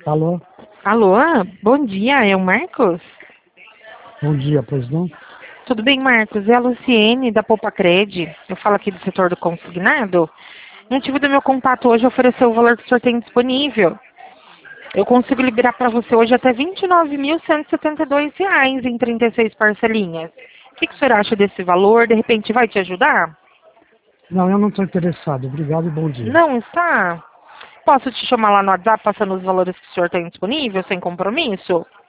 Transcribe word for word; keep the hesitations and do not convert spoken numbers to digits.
Alô? Alô, bom dia, é o Marcos? Bom dia, pois não? Tudo bem, Marcos? É a Luciene, da Poupa Cred. Eu falo aqui do setor do consignado. O motivo do meu contato hoje é oferecer o valor que o senhor tem disponível. Eu consigo liberar para você hoje até vinte e nove mil cento e setenta e dois reais em trinta e seis parcelinhas. O que, que o senhor acha desse valor? De repente vai te ajudar? Não, eu não estou interessado. Obrigado e bom dia. Não está? Posso te chamar lá no WhatsApp passando os valores que o senhor tem disponível, sem compromisso?